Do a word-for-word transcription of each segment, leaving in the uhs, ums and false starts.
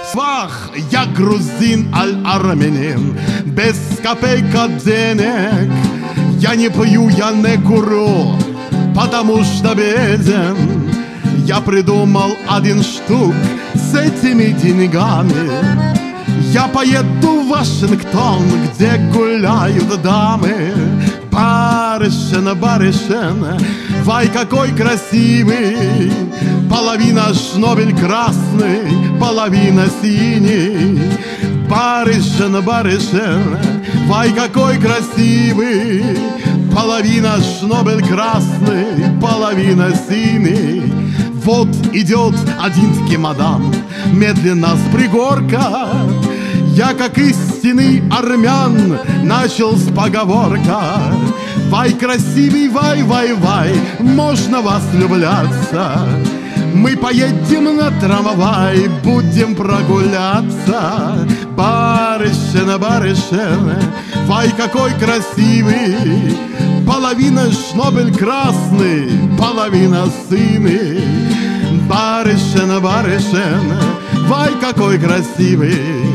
Свах, я грузин, аль армянин, без копейка денег. Я не пью, я не курю, потому что беден. Я придумал один штук с этими деньгами. Я поеду в Вашингтон, где гуляют дамы. Барышня, барышня, вай, какой красивый. Половина шнобель красный, половина синий. Барышня, барышня, вай, какой красивый. Половина шнобель красный, половина синий. Вот идет один-таки мадам, медленно с пригорка. Я, как истинный армян, начал с поговорка. Вай, красивый, вай, вай, вай, можно вас влюбляться. Мы поедем на трамвай, будем прогуляться. Барышня, барышня, вай, какой красивый. Половина шнобель красный, половина синий. Барышня, барышня, вай, какой красивый.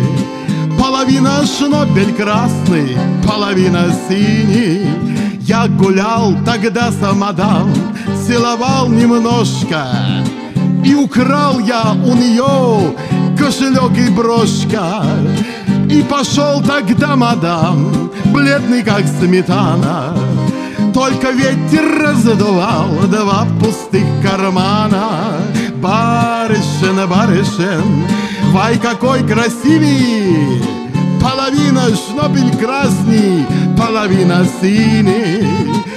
Половина шнобель красный, половина синий. Я гулял тогда с мадам, целовал немножко, и украл я у нее кошелек и брошка. И пошел тогда мадам, бледный как сметана. Только ветер раздувал два пустых кармана. Барышня, барышня, вай, какой красивый. Половина шнобель красный, половина синий.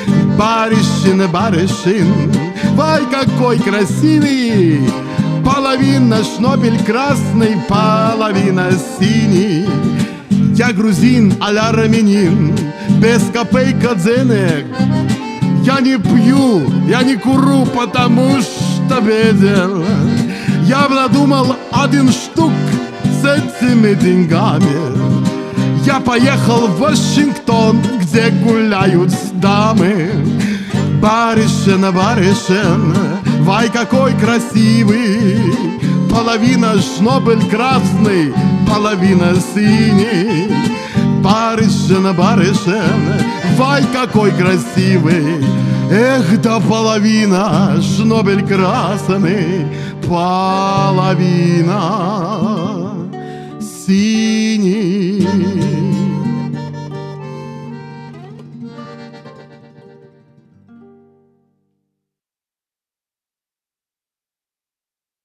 Барышня, барышня, вай, какой красивый. Половина шнобель красный, половина синий. Я грузин, аль армянин, без копейка денег. Я не пью, я не курю, потому что беден. Я надумал один штук с этими деньгами. Я поехал в Вашингтон, где гуляют дамы. Барышня, барышня, вай, какой красивый. Половина шнобель красный, половина синий. Барышня, барышня, вай, какой красивый. Эх, да половина шнобель красный, половина синий.